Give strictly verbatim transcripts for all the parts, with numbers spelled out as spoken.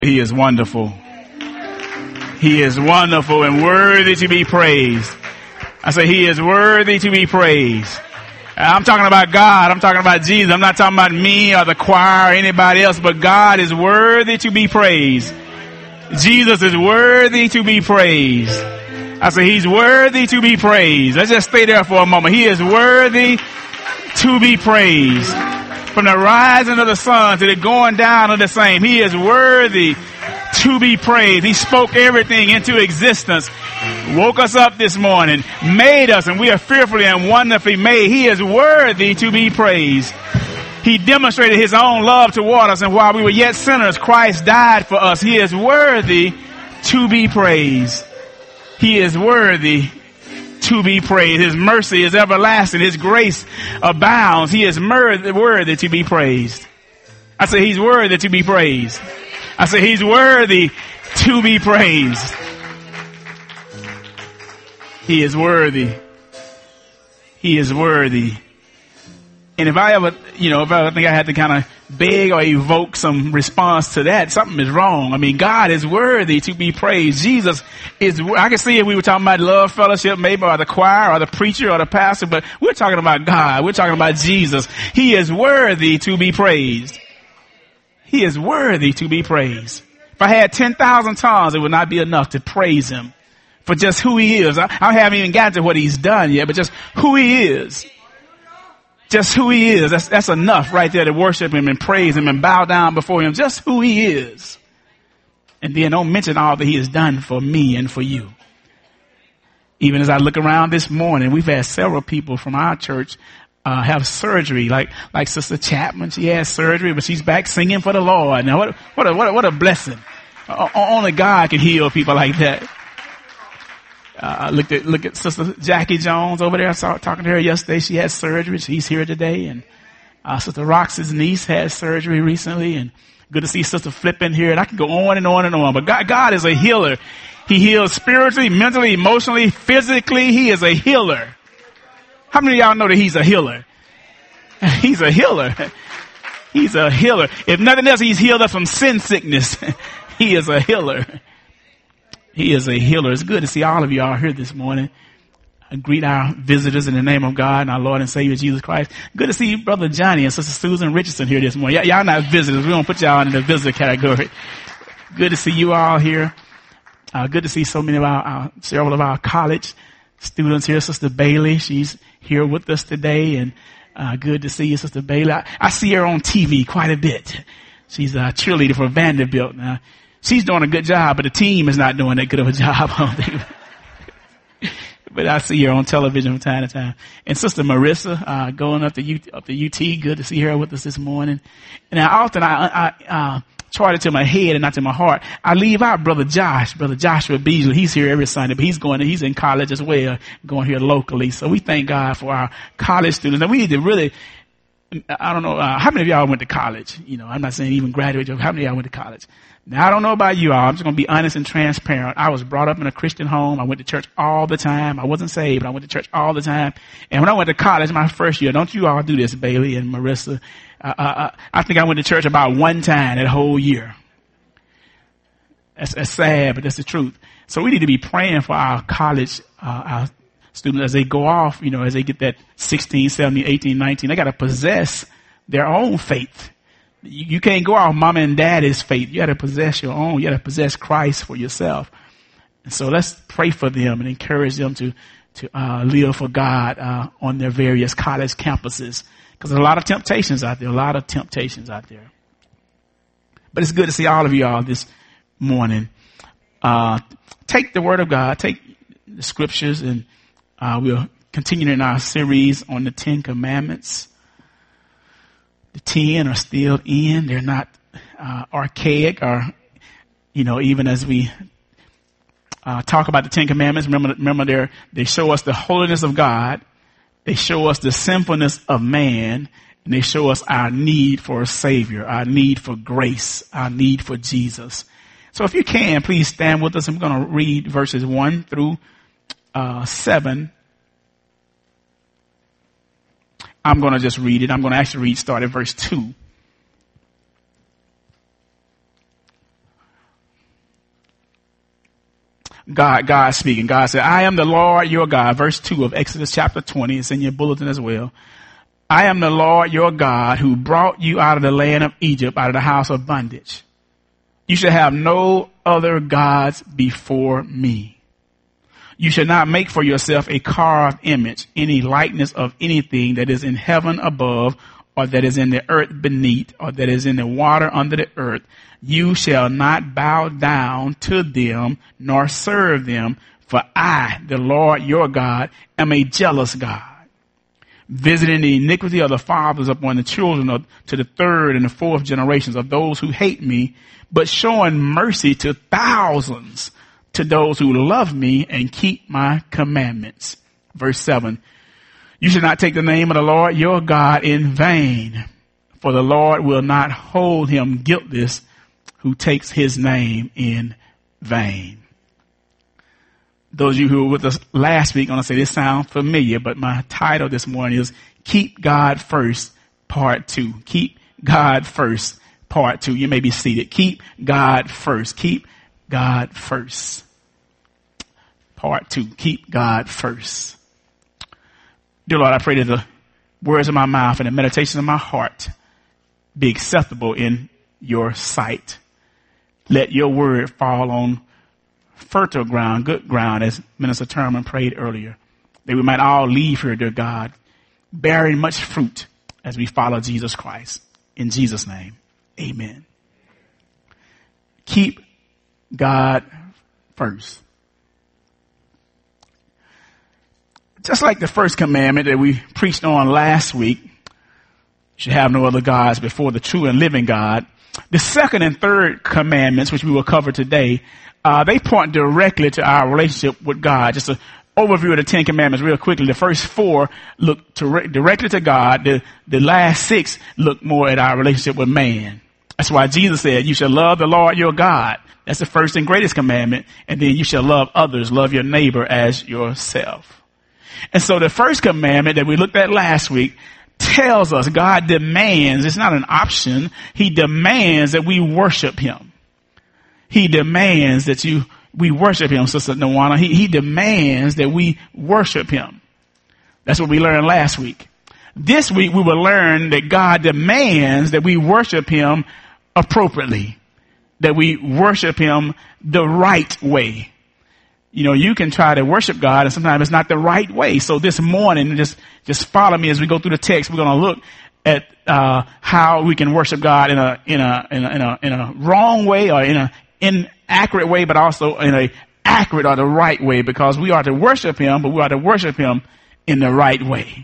He is wonderful. He is wonderful and worthy to be praised. I say he is worthy to be praised. I'm talking about God. I'm talking about Jesus. I'm not talking about me or the choir or anybody else, but God is worthy to be praised. Jesus is worthy to be praised. I say he's worthy to be praised. Let's just stay there for a moment. He is worthy to be praised. From the rising of the sun to the going down of the same, he is worthy to be praised. He spoke everything into existence, woke us up this morning, made us, and we are fearfully and wonderfully made. He is worthy to be praised. He demonstrated his own love toward us, and while we were yet sinners, Christ died for us. He is worthy to be praised. He is worthy to be praised. His mercy is everlasting. His grace abounds. He is mur- worthy to be praised. I say he's worthy to be praised. I say he's worthy to be praised. He is worthy. He is worthy. And if I ever, you know, if I ever think I had to kind of beg or evoke some response to that, something is wrong. I mean, God is worthy to be praised. Jesus is, I can see if we were talking about love fellowship, maybe, or the choir, or the preacher, or the pastor, but we're talking about God. We're talking about Jesus. He is worthy to be praised. He is worthy to be praised. If I had ten thousand tongues, it would not be enough to praise him for just who he is. I, I haven't even gotten to what he's done yet, but just who he is. Just who he is. That's, that's enough right there to worship him and praise him and bow down before him. Just who he is. And then don't mention all that he has done for me and for you. Even as I look around this morning, we've had several people from our church uh, have surgery. Like, like Sister Chapman, she had surgery, but she's back singing for the Lord. Now what, what a, what a, what a blessing. Uh, only God can heal people like that. I uh, looked at, look at Sister Jackie Jones over there. I saw talking to her yesterday. She had surgery. She's here today. And, uh, Sister Rox's niece had surgery recently, and good to see Sister Flip in here. And I can go on and on and on, but God, God is a healer. He heals spiritually, mentally, emotionally, physically. He is a healer. How many of y'all know that he's a healer? He's a healer. He's a healer. If nothing else, he's healed us from sin sickness. He is a healer. He is a healer. It's good to see all of you all here this morning. I greet our visitors in the name of God and our Lord and Savior Jesus Christ. Good to see Brother Johnny and Sister Susan Richardson here this morning. Y- y'all not visitors. We don't put y'all in the visitor category. Good to see you all here. Uh, good to see so many of our, our, several of our college students here. Sister Bailey, she's here with us today, and uh, good to see you, Sister Bailey. I, I see her on T V quite a bit. She's a cheerleader for Vanderbilt now. She's doing a good job, but the team is not doing that good of a job. I don't think. But I see her on television from time to time. And Sister Marissa, uh, going up to U, up to U T. Good to see her with us this morning. And I often, I, I, uh, chart it to my head and not to my heart. I leave out Brother Josh, Brother Joshua Beasley. He's here every Sunday, but he's going, he's in college as well, going here locally. So we thank God for our college students. And we need to really, I don't know, uh, how many of y'all went to college? You know, I'm not saying even graduate, how many of y'all went to college? Now, I don't know about you all. I'm just going to be honest and transparent. I was brought up in a Christian home. I went to church all the time. I wasn't saved, but I went to church all the time. And when I went to college, my first year, don't you all do this, Bailey and Marissa. Uh, uh, I think I went to church about one time that whole year. That's, that's sad, but that's the truth. So we need to be praying for our college, uh, our students as they go off, you know, as they get that sixteen, seventeen, eighteen, nineteen. They got to possess their own faith. You, you can't go off mama and daddy's faith. You got to possess your own. You got to possess Christ for yourself. And so let's pray for them and encourage them to, to, uh, live for God, uh, on their various college campuses. Because there's a lot of temptations out there, a lot of temptations out there. But it's good to see all of you all this morning. Uh, take the word of God, take the scriptures, and, uh, we'll continue in our series on the Ten Commandments. The ten are still in. They're not uh, archaic or, you know, even as we uh, talk about the Ten Commandments, remember, remember they they show us the holiness of God. They show us the sinfulness of man. And they show us our need for a Savior, our need for grace, our need for Jesus. So if you can, please stand with us. I'm going to read verses one through uh, seven. I'm going to just read it. I'm going to actually read, start at verse two. God, God speaking. God said, I am the Lord your God. Verse two of Exodus chapter twenty. It's in your bulletin as well. I am the Lord your God who brought you out of the land of Egypt, out of the house of bondage. You shall have no other gods before me. You shall not make for yourself a carved image, any likeness of anything that is in heaven above, or that is in the earth beneath, or that is in the water under the earth. You shall not bow down to them, nor serve them, for I, the Lord your God, am a jealous God, visiting the iniquity of the fathers upon the children of, to the third and the fourth generations of those who hate me, but showing mercy to thousands, to those who love me and keep my commandments. Verse seven. You shall not take the name of the Lord your God in vain, for the Lord will not hold him guiltless who takes his name in vain. Those of you who were with us last week, I'm going to say this sounds familiar, but my title this morning is Keep God First, Part Two. Keep God First, Part Two. You may be seated. Keep God first. Keep God first. Part Two. Keep God first. Dear Lord, I pray that the words of my mouth and the meditations of my heart be acceptable in your sight. Let your word fall on fertile ground, good ground, as Minister Terman prayed earlier, that we might all leave here, dear God, bearing much fruit as we follow Jesus Christ. In Jesus' name, amen. Keep God first. Just like the first commandment that we preached on last week, you should have no other gods before the true and living God. The second and third commandments, which we will cover today, uh, they point directly to our relationship with God. Just an overview of the Ten Commandments real quickly. The first four look to, directly to God. The, the last six look more at our relationship with man. That's why Jesus said, you shall love the Lord your God. That's the first and greatest commandment. And then you shall love others, love your neighbor as yourself. And so the first commandment that we looked at last week tells us, God demands, it's not an option, he demands that we worship him. He demands that you, we worship him, Sister Nawana. He, he demands that we worship him. That's what we learned last week. This week we will learn that God demands that we worship him appropriately, that we worship him the right way. You know, you can try to worship God and sometimes it's not the right way. So this morning, just, just follow me as we go through the text. We're going to look at, uh, how we can worship God in a, in a, in a, in a, in a wrong way or in a inaccurate way, but also in a accurate or the right way, because we are to worship him, but we are to worship him in the right way.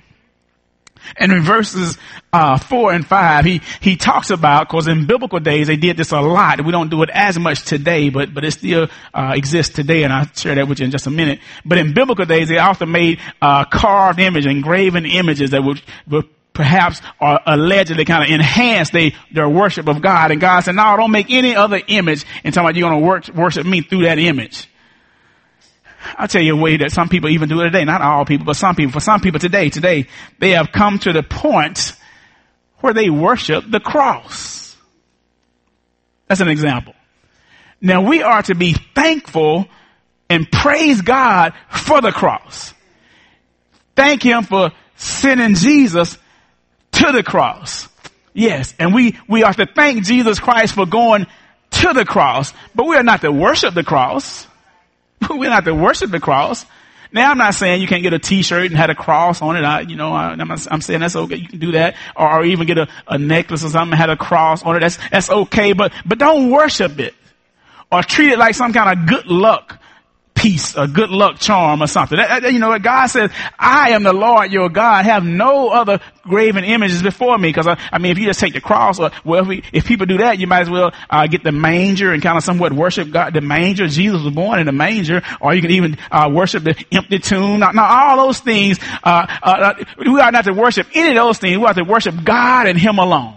And in verses uh four and five, he he talks about, because in biblical days they did this a lot. We don't do it as much today, but but it still uh exists today, and I'll share that with you in just a minute. But in biblical days, they often made uh carved images, engraven images that would, would perhaps or allegedly kind of enhance they, their worship of God. And God said, no, don't make any other image and tell me you're going to work, worship me through that image. I'll tell you a way that some people even do it today. Not all people, but some people. For some people today, today, they have come to the point where they worship the cross. That's an example. Now we are to be thankful and praise God for the cross. Thank him for sending Jesus to the cross. Yes. And we, we are to thank Jesus Christ for going to the cross, but we are not to worship the cross. We're not to worship the cross. Now, I'm not saying you can't get a T-shirt and have a cross on it. I, you know, I, I'm, I'm saying that's okay. You can do that, or, or even get a, a necklace or something and have a cross on it. That's that's okay, but but don't worship it or treat it like some kind of good luck piece, a good luck charm or something. That, that, you know what God says? I am the Lord your God. Have no other graven images before me. Because I, I mean, if you just take the cross, or well, if, we, if people do that, you might as well uh, get the manger and kind of somewhat worship God. The manger, Jesus was born in the manger, or you can even uh, worship the empty tomb. Now, now all those things, uh, uh, we are not to worship any of those things. We are to worship God and Him alone.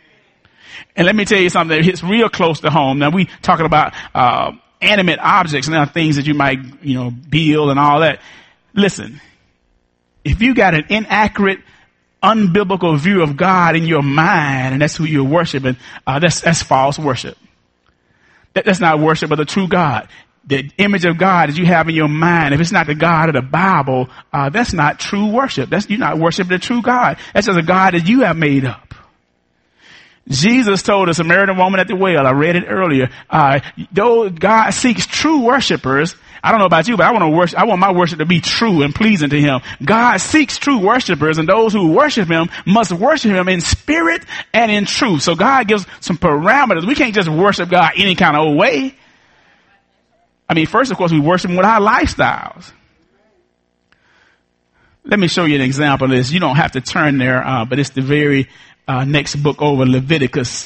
And let me tell you something that hits real close to home. Now, we talking about uh animate objects and other things that you might, you know, build and all that. Listen, if you got an inaccurate, unbiblical view of God in your mind, and that's who you're worshiping, uh, that's, that's false worship. That, that's not worship of the true God. the image of God that you have in your mind, if it's not the God of the Bible, uh, that's not true worship. That's, you're not worshiping the true God. That's just a God that you have made up. Jesus told the Samaritan woman at the well, I read it earlier, uh, though God seeks true worshipers, I don't know about you, but I want to worship, I want my worship to be true and pleasing to him. God seeks true worshipers, and those who worship him must worship him in spirit and in truth. So God gives some parameters. We can't just worship God any kind of old way. I mean, first, of course, we worship him with our lifestyles. Let me show you an example of this. You don't have to turn there, uh, but it's the very uh, next book over, Leviticus,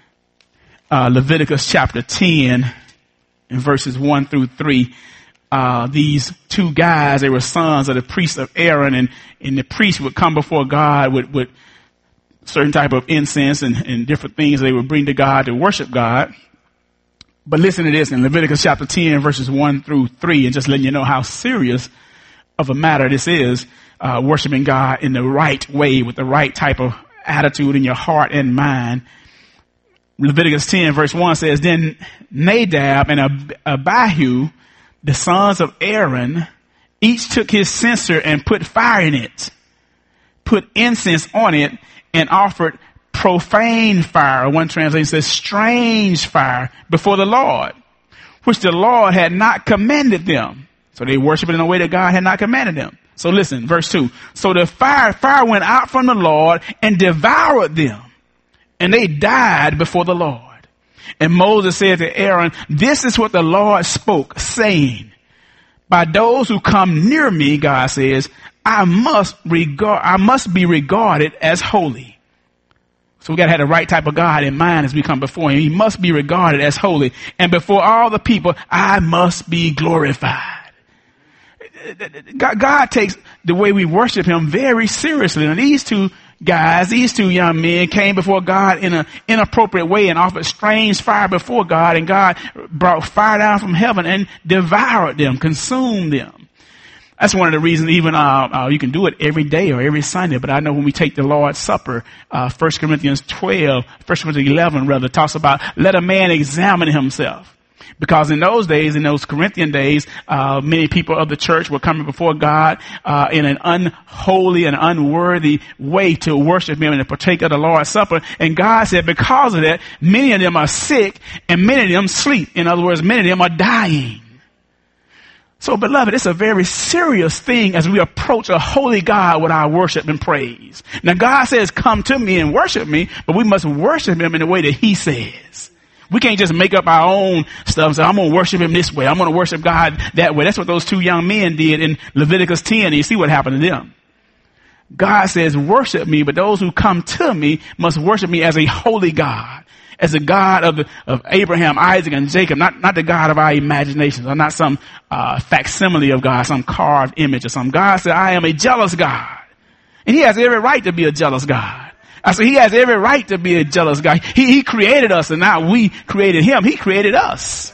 uh, Leviticus chapter ten, in verses one through three. Uh, these two guys, they were sons of the priest of Aaron, and, and the priest would come before God with, with certain type of incense and, and different things they would bring to God to worship God. But listen to this in Leviticus chapter ten, verses one through three, and just letting you know how serious of a matter this is, uh, worshiping God in the right way with the right type of attitude in your heart and mind. Leviticus ten, verse one says, then Nadab and Ab- Abihu, the sons of Aaron, each took his censer and put fire in it, put incense on it, and offered profane fire. One translation says strange fire before the Lord, which the Lord had not commanded them. So they worshiped in a way that God had not commanded them. So listen, verse two. So the fire, fire went out from the Lord and devoured them, and they died before the Lord. And Moses said to Aaron, this is what the Lord spoke, saying, by those who come near me, God says, I must regard, I must be regarded as holy. So we got to have the right type of God in mind as we come before him. He must be regarded as holy. And before all the people, I must be glorified. God, God takes the way we worship him very seriously. And these two guys, these two young men came before God in an inappropriate way and offered strange fire before God, and God brought fire down from heaven and devoured them, consumed them. That's one of the reasons even uh, uh, you can do it every day or every Sunday. But I know when we take the Lord's Supper, uh, First Corinthians twelve, First Corinthians eleven rather, talks about let a man examine himself. Because in those days, in those Corinthian days, uh, many people of the church were coming before God uh, in an unholy and unworthy way to worship him and to partake of the Lord's Supper. And God said because of that, many of them are sick and many of them sleep. In other words, many of them are dying. So, beloved, it's a very serious thing as we approach a holy God with our worship and praise. Now, God says, come to me and worship me, but we must worship him in the way that he says. We can't just make up our own stuff and say, I'm going to worship him this way. I'm going to worship God that way. That's what those two young men did in Leviticus ten. And you see what happened to them. God says, worship me, but those who come to me must worship me as a holy God, as a God of, the, of Abraham, Isaac, and Jacob, not, not the God of our imaginations, or not some uh, facsimile of God, some carved image or something. God said, I am a jealous God. And he has every right to be a jealous God. I said, he has every right to be a jealous God. He, he created us, and now we created him. He created us.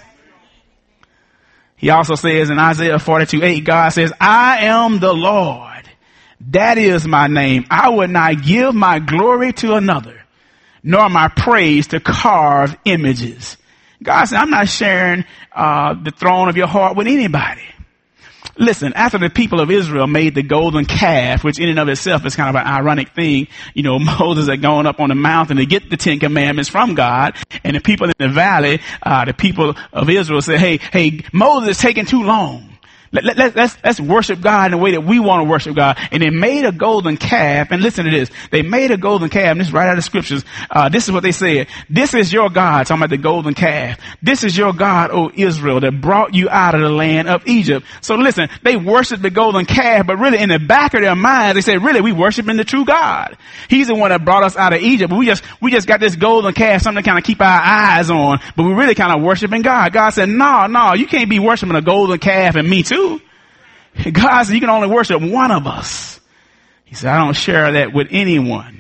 He also says in Isaiah forty-two eight, God says, I am the Lord. That is my name. I would not give my glory to another, nor my praise to carved images. God said, I'm not sharing uh, the throne of your heart with anybody. Listen, after the people of Israel made the golden calf, which in and of itself is kind of an ironic thing, you know, Moses had gone up on the mountain to get the Ten Commandments from God, and the people in the valley, uh, the people of Israel said, hey, hey, Moses is taking too long. Let, let, let, let's, let's worship God in the way that we want to worship God. And they made a golden calf. And listen to this. They made a golden calf. And this is right out of the scriptures. Uh, this is what they said. This is your God. Talking about the golden calf. This is your God, O Israel, that brought you out of the land of Egypt. So listen, they worshiped the golden calf, but really in the back of their minds, they said, really, we worshiping the true God. He's the one that brought us out of Egypt. But we just, we just got this golden calf, something to kind of keep our eyes on. But we really kind of worshiping God. God said, no, no, you can't be worshiping a golden calf and me too. God said, you can only worship one of us. He said, I don't share that with anyone.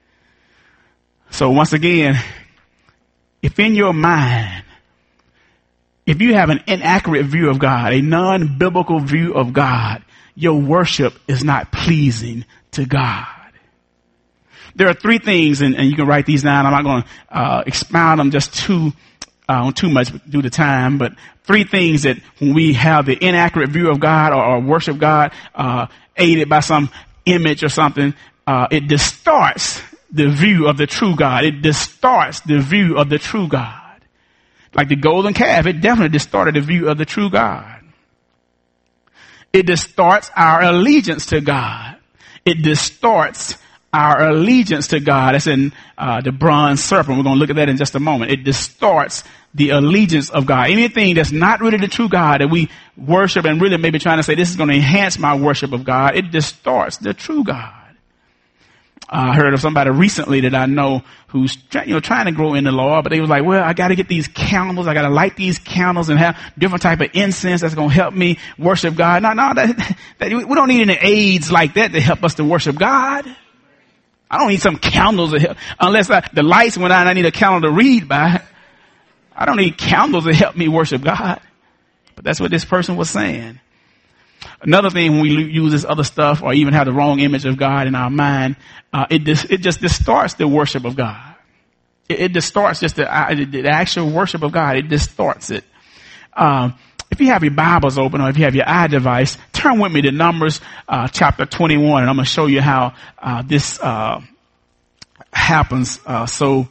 So once again, if in your mind, if you have an inaccurate view of God, a non-biblical view of God, your worship is not pleasing to God. There are three things, and, and you can write these down. I'm not going to uh, expound them, just two uh, on too much due to time, but three things that when we have the inaccurate view of God or, or worship God, uh, aided by some image or something, uh, it distorts the view of the true God. It distorts the view of the true God. Like the golden calf, it definitely distorted the view of the true God. It distorts our allegiance to God. It distorts our allegiance to God. That's in uh, the bronze serpent. We're going to look at that in just a moment. It distorts the allegiance of God. Anything that's not really the true God that we worship and really maybe trying to say this is going to enhance my worship of God, it distorts the true God. Uh, I heard of somebody recently that I know who's try, you know trying to grow in the Lord, but they was like, well, I got to get these candles. I got to light these candles and have different type of incense that's going to help me worship God. No, no, that, that, we don't need any aids like that to help us to worship God. I don't need some candles to help, unless I, the lights went out and I need a candle to read by. I don't need candles to help me worship God. But that's what this person was saying. Another thing, when we use this other stuff or even have the wrong image of God in our mind, uh, it dis- it just distorts the worship of God. It, it distorts just the, uh, the actual worship of God. It distorts it. Um, if you have your Bibles open or if you have your iDevice, turn with me to Numbers uh, chapter twenty-one, and I'm going to show you how uh, this uh, happens uh, so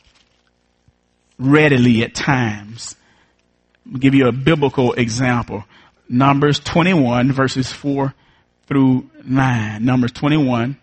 readily at times. I'll give you a biblical example. Numbers twenty-one, verses four through nine. Numbers twenty-one,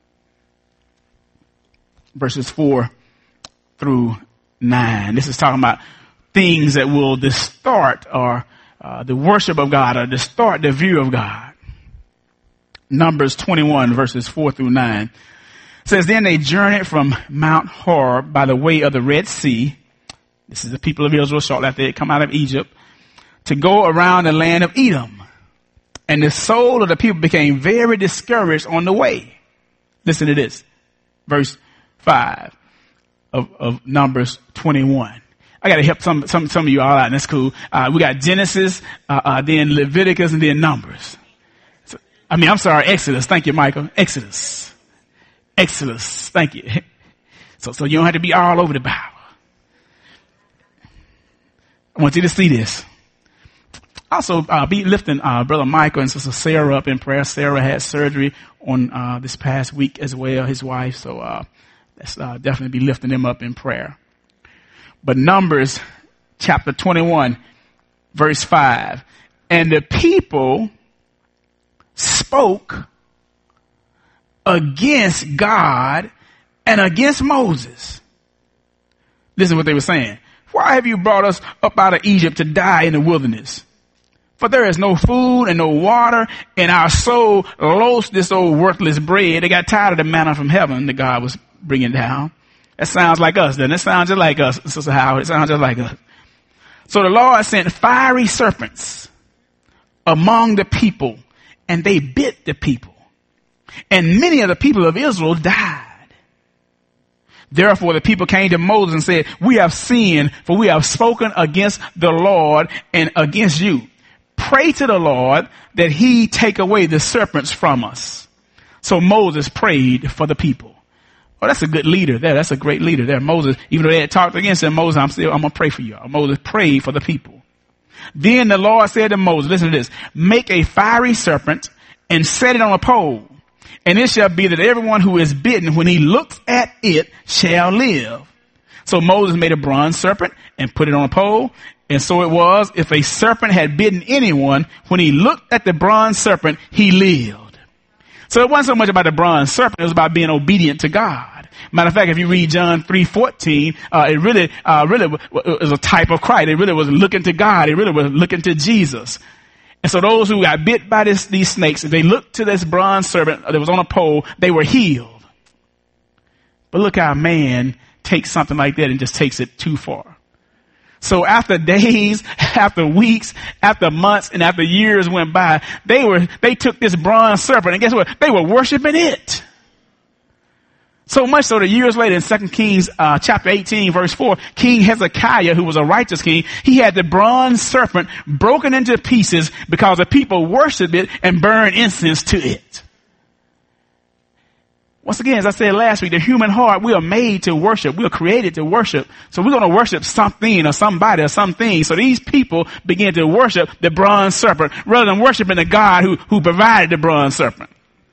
verses four through nine. This is talking about things that will distort or uh, the worship of God or distort the view of God. Numbers twenty-one, verses four through nine. It says, then they journeyed from Mount Horeb by the way of the Red Sea. This is the people of Israel shortly after they come out of Egypt, to go around the land of Edom. And the soul of the people became very discouraged on the way. Listen to this. Verse five of, of Numbers twenty-one. I got to help some, some, some of you all out, and that's cool. Uh, we got Genesis, uh, uh, then Leviticus, and then Numbers. So, I mean, I'm sorry, Exodus. Thank you, Michael. Exodus. Exodus. Thank you. So, so you don't have to be all over the Bible. I want you to see this. Also, uh, be lifting uh, Brother Michael and Sister Sarah up in prayer. Sarah had surgery on uh, this past week as well, his wife. So uh, let's uh, definitely be lifting them up in prayer. But Numbers chapter twenty-one, verse five. And the people spoke against God and against Moses. Listen to what they were saying. Why have you brought us up out of Egypt to die in the wilderness? For there is no food and no water, and our soul loathes this old worthless bread. They got tired of the manna from heaven that God was bringing down. That sounds like us, doesn't it? It sounds just like us, Sister Howard. It sounds just like us. So the Lord sent fiery serpents among the people, and they bit the people. And many of the people of Israel died. Therefore the people came to Moses and said, we have sinned, for we have spoken against the Lord and against you. Pray to the Lord that he take away the serpents from us. So Moses prayed for the people. Oh, that's a good leader there. That's a great leader there. Moses, even though they had talked against him, Moses, I'm still, I'm going to pray for you. Moses prayed for the people. Then the Lord said to Moses, listen to this, make a fiery serpent and set it on a pole. And it shall be that everyone who is bitten, when he looks at it, shall live. So Moses made a bronze serpent and put it on a pole. And so it was, if a serpent had bitten anyone, when he looked at the bronze serpent, he lived. So it wasn't so much about the bronze serpent, it was about being obedient to God. Matter of fact, if you read John three fourteen, uh, it really, uh, really was a type of Christ. It really was looking to God. It really was looking to Jesus. And so those who got bit by this, these snakes, if they looked to this bronze serpent that was on a pole, they were healed. But look how man takes something like that and just takes it too far. So after days, after weeks, after months, and after years went by, they were, they took this bronze serpent, and guess what? They were worshiping it. So much so that years later in Second Kings, uh, chapter eighteen, verse four, King Hezekiah, who was a righteous king, he had the bronze serpent broken into pieces because the people worshiped it and burned incense to it. Once again, as I said last week, the human heart, we are made to worship. We are created to worship. So we're going to worship something or somebody or something. So these people begin to worship the bronze serpent rather than worshiping the God who, who provided the bronze serpent.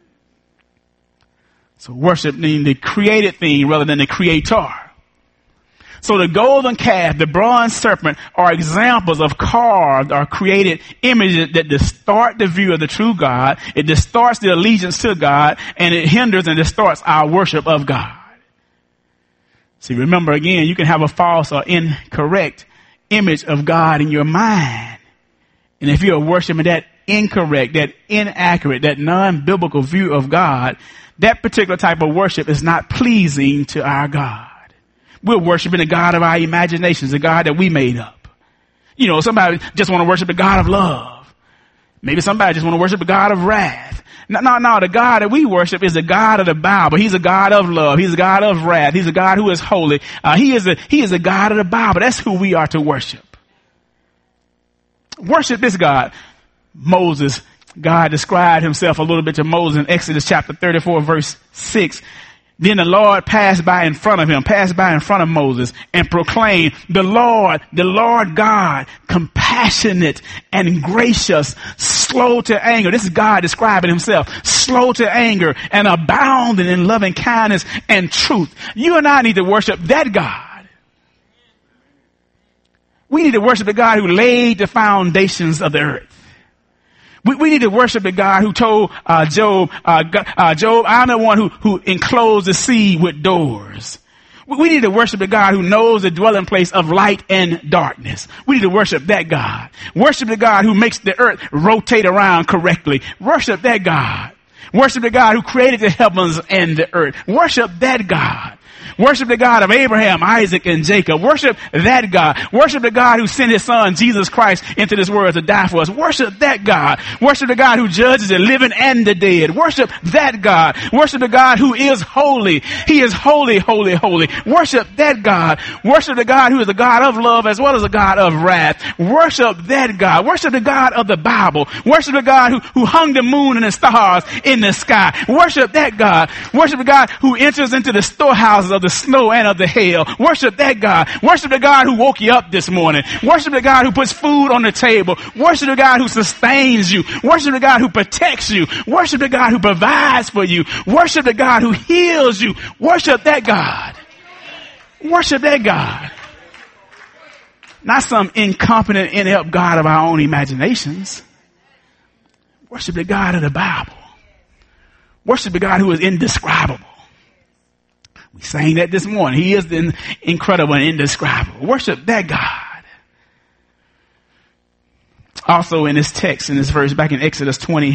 So worshiping the created thing rather than the creator. So the golden calf, the bronze serpent are examples of carved or created images that distort the view of the true God. It distorts the allegiance to God, and it hinders and distorts our worship of God. See, remember again, you can have a false or incorrect image of God in your mind. And if you're worshiping that incorrect, that inaccurate, that non-biblical view of God, that particular type of worship is not pleasing to our God. We're worshiping the God of our imaginations, the God that we made up. You know, somebody just want to worship the God of love. Maybe somebody just want to worship the God of wrath. No, no, no. The God that we worship is the God of the Bible. He's a God of love. He's a God of wrath. He's a God who is holy. Uh, he is a, he is a God of the Bible. That's who we are to worship. Worship this God. Moses, God described himself a little bit to Moses in Exodus chapter thirty-four, verse six. Then the Lord passed by in front of him, passed by in front of Moses and proclaimed, the Lord, the Lord God, compassionate and gracious, slow to anger. This is God describing himself, slow to anger and abounding in loving kindness and truth. You and I need to worship that God. We need to worship the God who laid the foundations of the earth. We, we need to worship the God who told uh, Job, uh, uh, Job, I'm the one who, who enclosed the sea with doors. We, we need to worship the God who knows the dwelling place of light and darkness. We need to worship that God. Worship the God who makes the earth rotate around correctly. Worship that God. Worship the God who created the heavens and the earth. Worship that God. Worship the God of Abraham, Isaac, and Jacob. Worship that God. Worship the God who sent his son, Jesus Christ, into this world to die for us. Worship that God. Worship the God who judges the living and the dead. Worship that God. Worship the God who is holy. He is holy, holy, holy. Worship that God. Worship the God who is the God of love as well as the God of wrath. Worship that God. Worship the God of the Bible. Worship the God who, who hung the moon and the stars in the sky. Worship that God. Worship the God who enters into the storehouses of the snow and of the hail. Worship that God. Worship the God who woke you up this morning. Worship the God who puts food on the table. Worship the God who sustains you. Worship the God who protects you. Worship the God who provides for you. Worship the God who heals you. Worship that God. Worship that God. Not some incompetent, inept God of our own imaginations. Worship the God of the Bible. Worship the God who is indescribable. We sang that this morning. He is the incredible and indescribable. Worship that God. Also in this text, in this verse, back in Exodus twenty,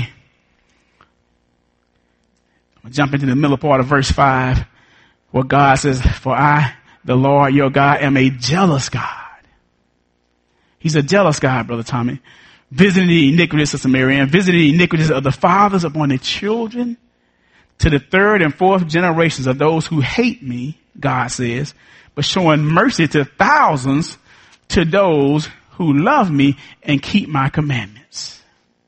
I'm going to jump into the middle part of verse five, where God says, for I, the Lord your God, am a jealous God. He's a jealous God, Brother Tommy. Visiting the iniquities of Samaria and visiting the iniquities of the fathers upon the children, to the third and fourth generations of those who hate me, God says, but showing mercy to thousands to those who love me and keep my commandments.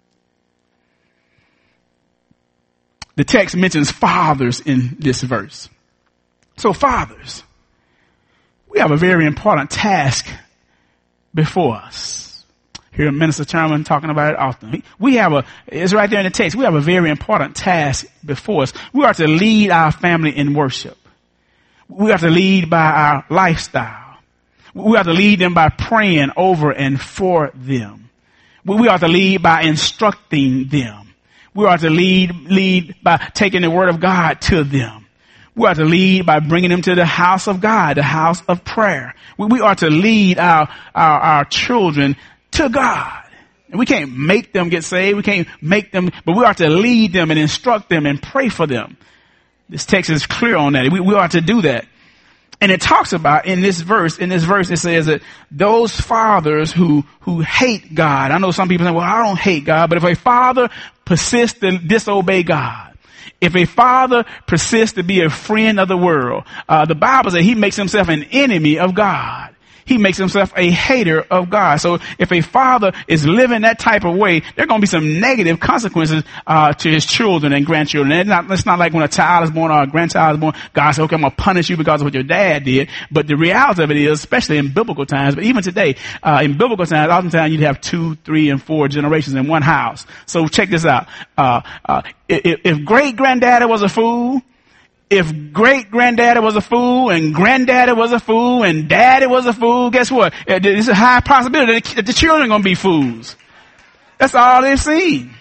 The text mentions fathers in this verse. So fathers, we have a very important task before us. Hear Minister Chairman talking about it often. We have a, it's right there in the text. We have a very important task before us. We are to lead our family in worship. We have to lead by our lifestyle. We have to lead them by praying over and for them. We are to lead by instructing them. We are to lead, lead by taking the word of God to them. We are to lead by bringing them to the house of God, the house of prayer. We, we are to lead our, our, our children to God. And we can't make them get saved. We can't make them, but we are to lead them and instruct them and pray for them. This text is clear on that. We, we are to do that. And it talks about in this verse, in this verse, it says that those fathers who, who hate God. I know some people say, well, I don't hate God, but if a father persists to disobey God, if a father persists to be a friend of the world, uh, the Bible says he makes himself an enemy of God. he makes himself a hater of God. So if a father is living that type of way, there are going to be some negative consequences uh to his children and grandchildren. And it's not, it's not like when a child is born or a grandchild is born, God says, okay, I'm going to punish you because of what your dad did. But the reality of it is, especially in biblical times, but even today, uh in biblical times, oftentimes you'd have two, three, and four generations in one house. So check this out. Uh, uh, if, if great granddaddy was a fool, if great granddaddy was a fool and granddaddy was a fool and daddy was a fool, guess what? It's a high possibility that the children are going to be fools. That's all they've seen.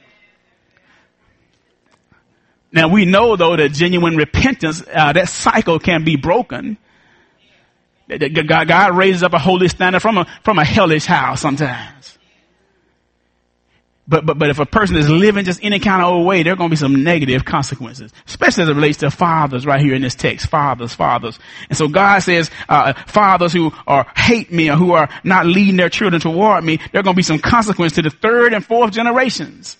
Now we know though that genuine repentance, uh, that cycle can be broken. God, God raises up a holy standard from a, from a hellish house sometimes. But, but, but if a person is living just any kind of old way, there are going to be some negative consequences, especially as it relates to fathers right here in this text. Fathers, fathers. And so God says, uh, fathers who are hate me or who are not leading their children toward me, there are going to be some consequence to the third and fourth generations.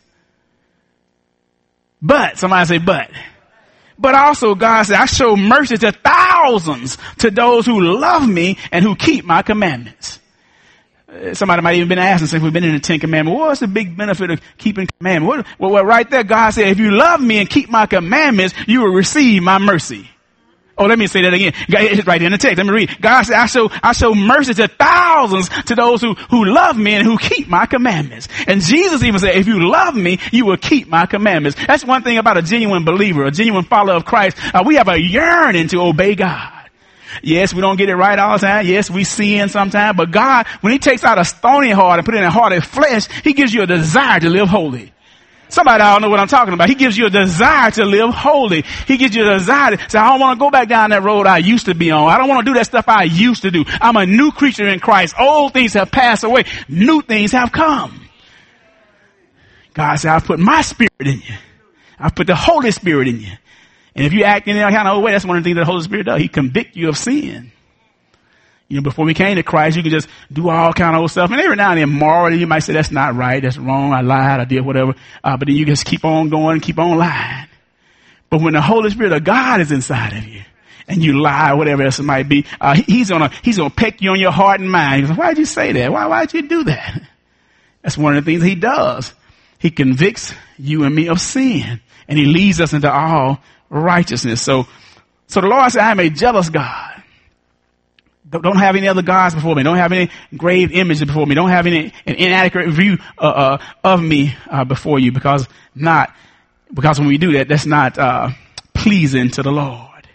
But, somebody say, but. But also God said, I show mercy to thousands to those who love me and who keep my commandments. Somebody might even been asking since we've been in the Ten Commandments, what's the big benefit of keeping commandments? Well, well, right there, God said, if you love me and keep my commandments, you will receive my mercy. Oh, let me say that again. It's right in the text. Let me read. God said, I show, I show mercy to thousands to those who, who love me and who keep my commandments. And Jesus even said, if you love me, you will keep my commandments. That's one thing about a genuine believer, a genuine follower of Christ. Uh, we have a yearning to obey God. Yes, we don't get it right all the time. Yes, we sin sometimes. But God, when he takes out a stony heart and put it in a heart of flesh, he gives you a desire to live holy. Somebody don't know what I'm talking about. He gives you a desire to live holy. He gives you a desire to say, I don't want to go back down that road I used to be on. I don't want to do that stuff I used to do. I'm a new creature in Christ. Old things have passed away. New things have come. God said, I've put my spirit in you. I've put the Holy Spirit in you. And if you act in that kind of way, that's one of the things that the Holy Spirit does. He convicts you of sin. You know, before we came to Christ, you can just do all kind of old stuff. And every now and then, morally, you might say, that's not right, that's wrong, I lied, I did whatever. Uh, but then you just keep on going and keep on lying. But when the Holy Spirit of God is inside of you, and you lie, whatever else it might be, uh, he's gonna, he's gonna peck you on your heart and mind. He's like, why'd you say that? Why, why'd you do that? That's one of the things he does. He convicts you and me of sin. And he leads us into all righteousness. So, so the Lord said, I am a jealous God. Don't have any other gods before me. Don't have any grave images before me. Don't have any an inaccurate view uh, uh, of me uh, before you, because not because when we do that, that's not uh, pleasing to the Lord.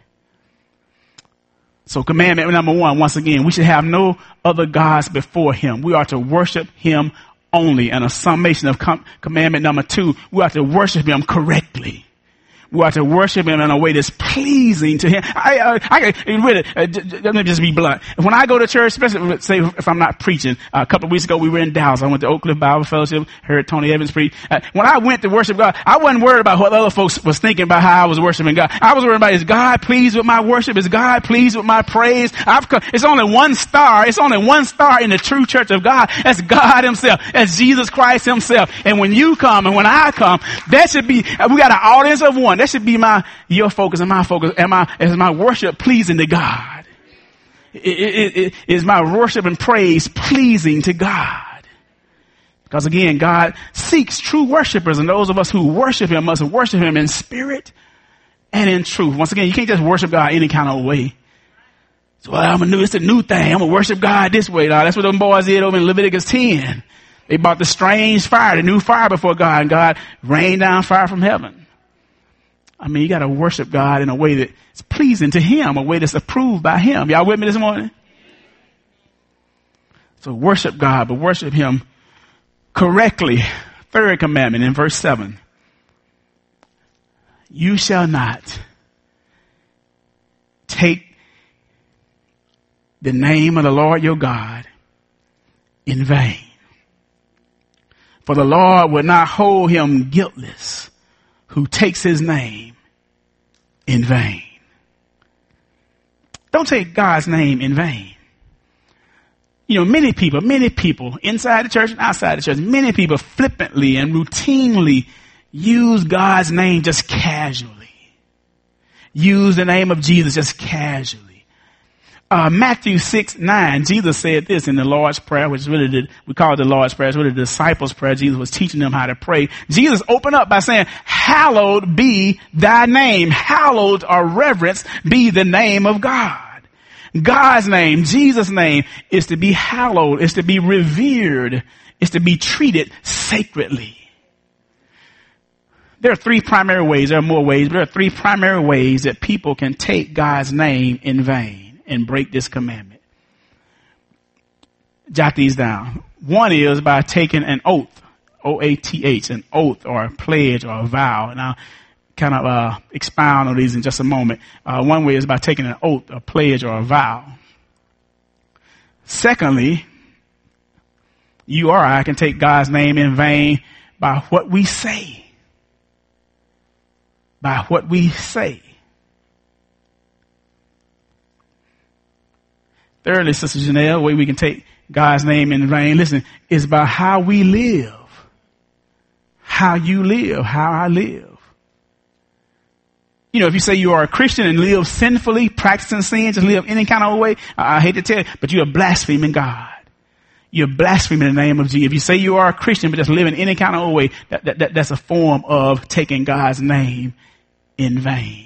So commandment number one, once again, we should have no other gods before him. We are to worship him only. And a summation of com- commandment number two, we are to worship him correctly. We are to worship him in a way that's pleasing to him. I, uh, I, I really, uh, let me just be blunt. When I go to church, especially say if I'm not preaching, uh, a couple of weeks ago we were in Dallas. I went to Oak Cliff Bible Fellowship, heard Tony Evans preach. Uh, when I went to worship God, I wasn't worried about what other folks was thinking about how I was worshiping God. I was worried about, is God pleased with my worship? Is God pleased with my praise? I've come, it's only one star. It's only one star in the true church of God. That's God himself. That's Jesus Christ himself. And when you come and when I come, that should be, we got an audience of one. That should be my, your focus and my focus. Am I, is my worship pleasing to God? It, it, it, is my worship and praise pleasing to God? Because again, God seeks true worshipers, and those of us who worship him must worship him in spirit and in truth. Once again, you can't just worship God any kind of way. So well, I'm a new, it's a new thing. I'm gonna worship God this way. Now, that's what them boys did over in Leviticus ten. They brought the strange fire, the new fire before God, and God rained down fire from heaven. I mean, you got to worship God in a way that's pleasing to him, a way that's approved by him. Y'all with me this morning? So worship God, but worship him correctly. Third commandment in verse seven. You shall not take the name of the Lord your God in vain. For the Lord will not hold him guiltless who takes his name in vain. Don't take God's name in vain. You know, many people, many people inside the church and outside the church, many people flippantly and routinely use God's name just casually. Use the name of Jesus just casually. Uh, Matthew six, nine, Jesus said this in the Lord's Prayer, which is really the, we call it the Lord's Prayer. It's really the disciples' prayer. Jesus was teaching them how to pray. Jesus opened up by saying, hallowed be thy name. Hallowed or reverence be the name of God. God's name, Jesus' name, is to be hallowed, is to be revered, is to be treated sacredly. There are three primary ways, there are more ways, but there are three primary ways that people can take God's name in vain and break this commandment. Jot these down. One is by taking an oath, O A T H, an oath or a pledge or a vow. And I'll kind of uh, expound on these in just a moment. Uh, one way is by taking an oath, a pledge, or a vow. Secondly, you or I can take God's name in vain by what we say. By what we say. Thirdly, Sister Janelle, the way we can take God's name in vain, listen, is by how we live. How you live, how I live. You know, if you say you are a Christian and live sinfully, practicing sin, just live any kind of way, I, I hate to tell you, but you are blaspheming God. You're blaspheming the name of Jesus. If you say you are a Christian but just live in any kind of way, that, that, that, that's a form of taking God's name in vain.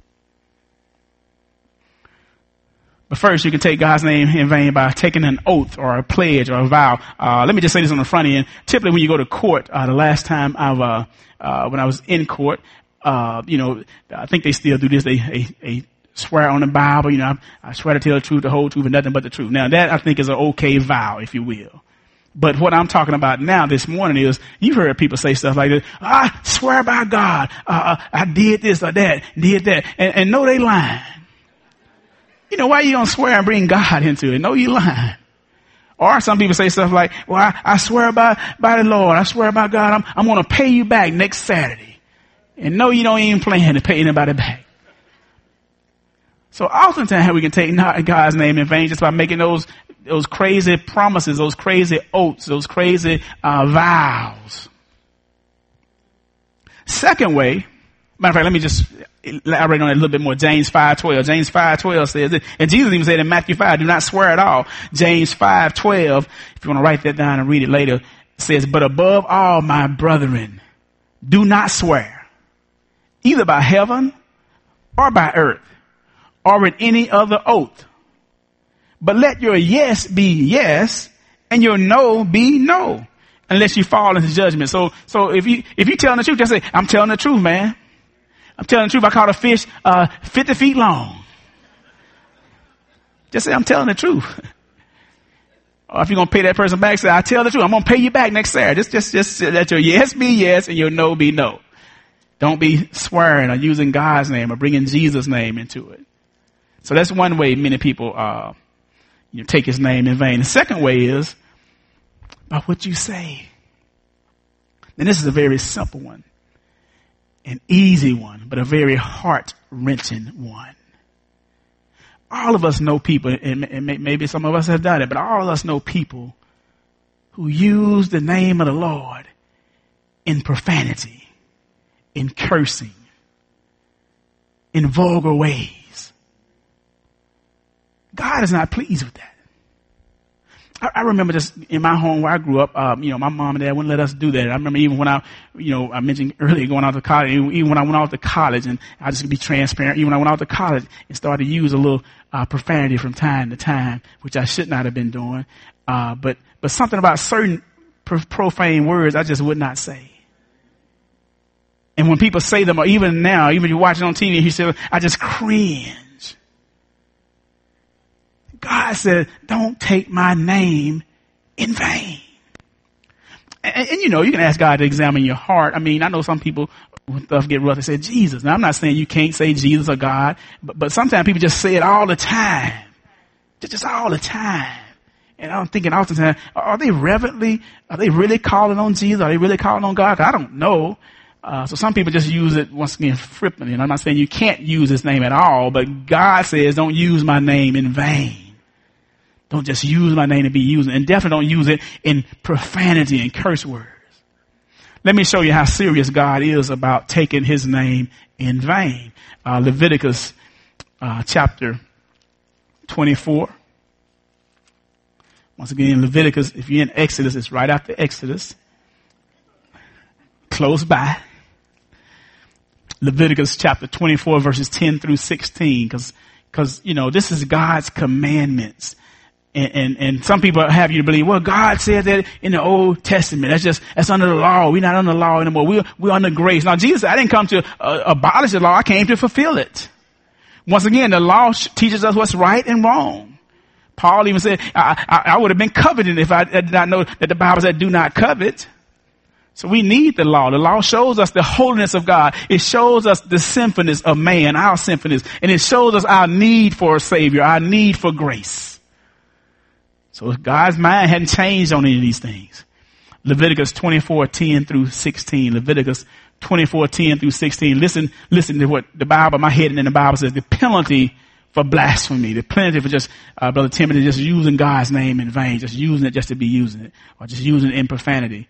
But first, you can take God's name in vain by taking an oath or a pledge or a vow. Uh, let me just say this on the front end. Typically, when you go to court, uh, the last time I've, uh, uh, when I was in court, uh, you know, I think they still do this. They, they, they swear on the Bible. You know, I, I swear to tell the truth, the whole truth, and nothing but the truth. Now, that I think is an okay vow, if you will. But what I'm talking about now this morning is, you've heard people say stuff like this. I swear by God, uh, I did this or that, did that, and, and no, they lying. You know, why you don't swear and bring God into it? No, you lying. Or some people say stuff like, well, I, I swear by, by the Lord. I swear by God, I'm, I'm going to pay you back next Saturday. And no, you don't even plan to pay anybody back. So oftentimes we can take God's name in vain just by making those, those crazy promises, those crazy oaths, those crazy uh, vows. Second way, matter of fact, let me just elaborate on it a little bit more. James five twelve. James five twelve says it. And Jesus even said in Matthew five, do not swear at all. James five twelve, if you want to write that down and read it later, says, but above all, my brethren, do not swear, either by heaven or by earth or with any other oath. But let your yes be yes and your no be no, unless you fall into judgment. So, so if you, if you telling the truth, just say, I'm telling the truth, man. I'm telling the truth. I caught a fish, uh, fifty feet long. Just say, I'm telling the truth. Or if you're going to pay that person back, say, I tell the truth. I'm going to pay you back next Saturday. Just, just, just let your yes be yes and your no be no. Don't be swearing or using God's name or bringing Jesus' name into it. So that's one way many people, uh, you know, take his name in vain. The second way is by what you say. And this is a very simple one. An easy one, but a very heart-wrenching one. All of us know people, and maybe some of us have done it, but all of us know people who use the name of the Lord in profanity, in cursing, in vulgar ways. God is not pleased with that. I, I remember just in my home where I grew up, um, you know, my mom and dad wouldn't let us do that. I remember even when I, you know, I mentioned earlier going out to college, even when I went out to college, and I just be transparent, even when I went out to college and started to use a little uh, profanity from time to time, which I should not have been doing. Uh, but, but something about certain pro- profane words I just would not say. And when people say them, or even now, even if you're watching on T V, you say, I just cringe. God said, don't take my name in vain. And, and, and you know, you can ask God to examine your heart. I mean, I know some people, when stuff get rough, they say Jesus. Now, I'm not saying you can't say Jesus or God, but, but sometimes people just say it all the time. Just, just all the time. And I'm thinking oftentimes, are they reverently, are they really calling on Jesus? Are they really calling on God? I don't know. Uh, so some people just use it once again flippantly. And I'm not saying you can't use his name at all, but God says don't use my name in vain. Don't just use my name to be used, and definitely don't use it in profanity and curse words. Let me show you how serious God is about taking his name in vain. Uh, Leviticus uh, chapter twenty-four. Once again, Leviticus, if you're in Exodus, it's right after Exodus. Close by. Leviticus chapter twenty-four, verses ten through sixteen, because, because, you know, this is God's commandments. And, and, and some people have you to believe, well, God said that in the Old Testament. That's just, that's under the law. We're not under the law anymore. We're, we're under grace. Now, Jesus said, I didn't come to uh, abolish the law. I came to fulfill it. Once again, the law teaches us what's right and wrong. Paul even said, I, I, I would have been coveting if I did not know that the Bible said do not covet. So we need the law. The law shows us the holiness of God. It shows us the sinfulness of man, our sinfulness. And it shows us our need for a Savior, our need for grace. So God's mind hadn't changed on any of these things. Leviticus twenty-four, ten through sixteen. Leviticus twenty-four, ten through sixteen. Listen, listen to what the Bible, my head in the Bible says. The penalty for blasphemy, the penalty for just, uh, Brother Timothy, just using God's name in vain, just using it just to be using it, or just using it in profanity.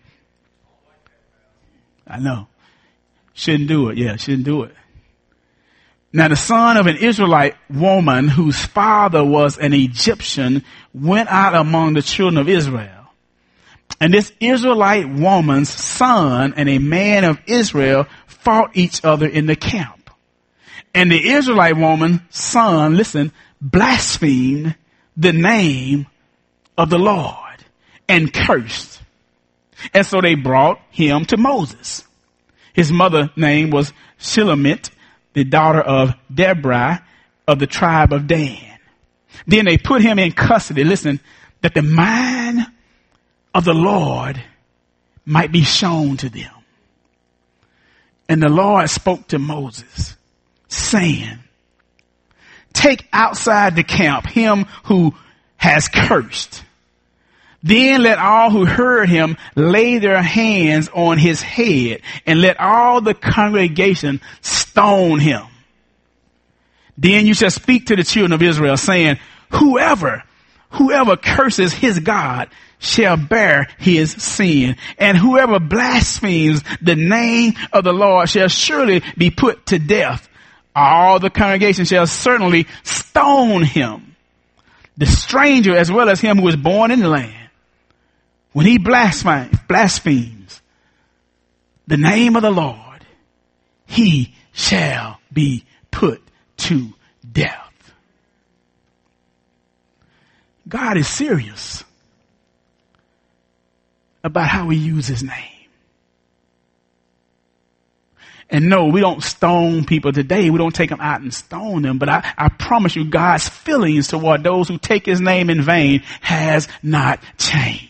I know. Shouldn't do it. Yeah, shouldn't do it. Now the son of an Israelite woman whose father was an Egyptian went out among the children of Israel. And this Israelite woman's son and a man of Israel fought each other in the camp. And the Israelite woman's son, listen, blasphemed the name of the Lord and cursed. And so they brought him to Moses. His mother's name was Shilamit, the daughter of Deborah of the tribe of Dan. Then they put him in custody. Listen, that the mind of the Lord might be shown to them. And the Lord spoke to Moses, saying, take outside the camp him who has cursed. Then let all who heard him lay their hands on his head, and let all the congregation stone him. Then you shall speak to the children of Israel, saying, whoever, whoever curses his God shall bear his sin, and whoever blasphemes the name of the Lord shall surely be put to death. All the congregation shall certainly stone him, the stranger as well as him who is born in the land. When he blasphemes, blasphemes the name of the Lord, he shall be put to death. God is serious about how we use his name. And no, we don't stone people today. We don't take them out and stone them. But I, I promise you, God's feelings toward those who take his name in vain has not changed.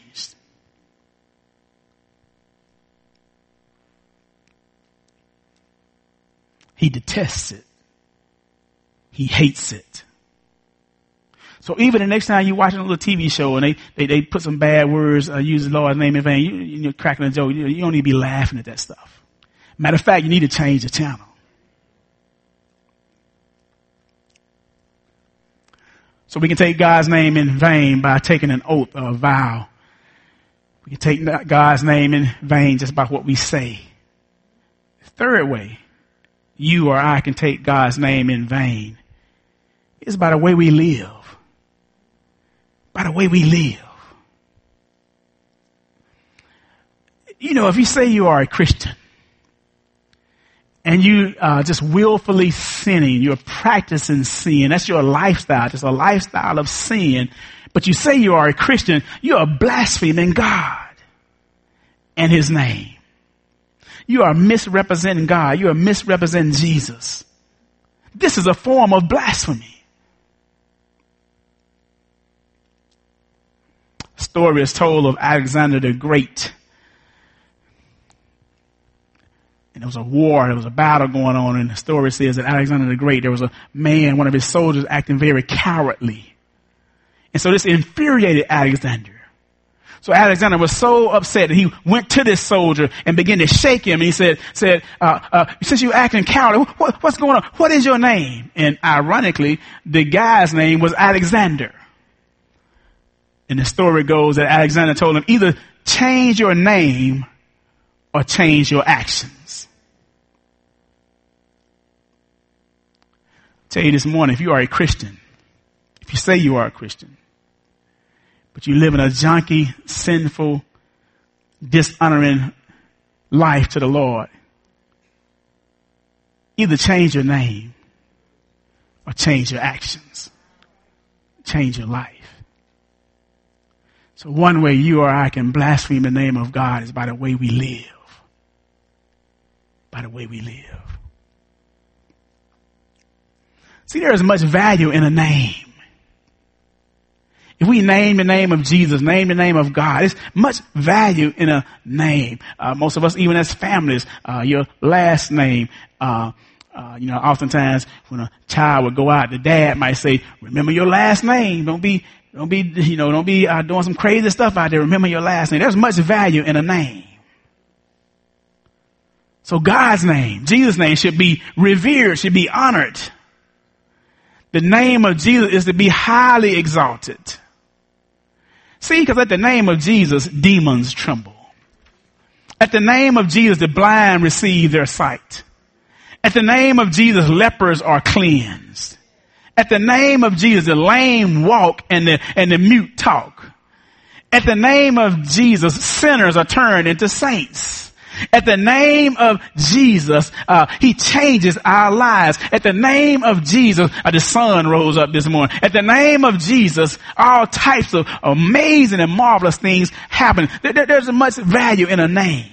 He detests it. He hates it. So even the next time you're watching a little T V show and they, they, they put some bad words, uh, use the Lord's name in vain, you, you're cracking a joke. You, you don't need to be laughing at that stuff. Matter of fact, you need to change the channel. So we can take God's name in vain by taking an oath or a vow. We can take God's name in vain just by what we say. Third way you or I can take God's name in vain is by the way we live. By the way we live. You know, if you say you are a Christian and you uh, just willfully sinning, you're practicing sin, that's your lifestyle, just a lifestyle of sin, but you say you are a Christian, you are blaspheming God and his name. You are misrepresenting God. You are misrepresenting Jesus. This is a form of blasphemy. A story is told of Alexander the Great. And there was a war, there was a battle going on, and the story says that Alexander the Great, there was a man, one of his soldiers, acting very cowardly. And so this infuriated Alexander. So Alexander was so upset that he went to this soldier and began to shake him. And he said, said, uh, uh, since you're acting cowardly, what, what's going on? What is your name? And ironically, the guy's name was Alexander. And the story goes that Alexander told him, either change your name or change your actions. I'll tell you this morning, if you are a Christian, If you say you are a Christian, but you live in a junky, sinful, dishonoring life to the Lord, either change your name or change your actions. Change your life. So one way you or I can blaspheme the name of God is by the way we live. By the way we live. See, there is much value in a name. If we name the name of Jesus, name the name of God, there's much value in a name. Uh, most of us, even as families, uh, your last name, uh, uh, you know, oftentimes when a child would go out, the dad might say, remember your last name. Don't be, don't be, you know, don't be uh, doing some crazy stuff out there. Remember your last name. There's much value in a name. So God's name, Jesus' name, should be revered, should be honored. The name of Jesus is to be highly exalted. See, because at the name of Jesus, demons tremble. At the name of Jesus, the blind receive their sight. At the name of Jesus, lepers are cleansed. At the name of Jesus, the lame walk and the, and the mute talk. At the name of Jesus, sinners are turned into saints. At the name of Jesus, uh, he changes our lives. At the name of Jesus, uh, the sun rose up this morning. At the name of Jesus, all types of amazing and marvelous things happen. There, there, there's much value in a name.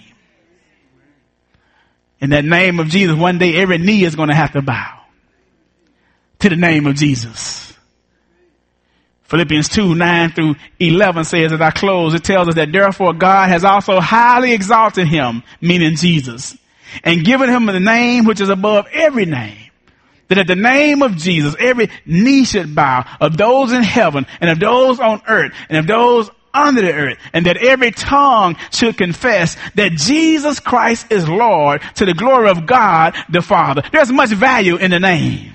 In that name of Jesus, one day every knee is going to have to bow to the name of Jesus. Philippians two, nine through eleven says, as I close, it tells us that therefore God has also highly exalted him, meaning Jesus, and given him the name which is above every name, that at the name of Jesus, every knee should bow, of those in heaven and of those on earth and of those under the earth, and that every tongue should confess that Jesus Christ is Lord, to the glory of God the Father. There's much value in the name.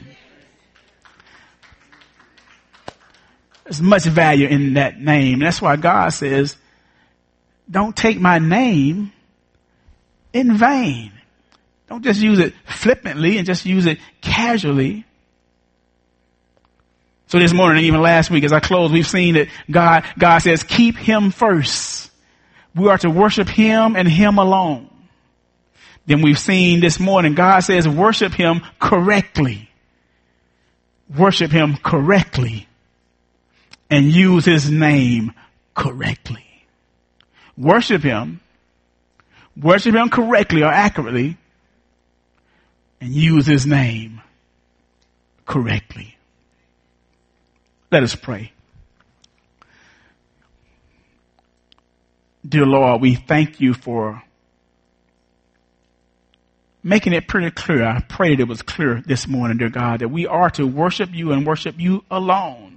There's much value in that name. That's why God says, don't take my name in vain. Don't just use it flippantly and just use it casually. So this morning, and even last week, as I close, we've seen that God, God says, keep him first. We are to worship him and him alone. Then we've seen this morning, God says, worship him correctly. Worship him correctly. And use his name correctly. Worship him. Worship him correctly or accurately. And use his name correctly. Let us pray. Dear Lord, we thank you for making it pretty clear. I pray that it was clear this morning, dear God, that we are to worship you and worship you alone.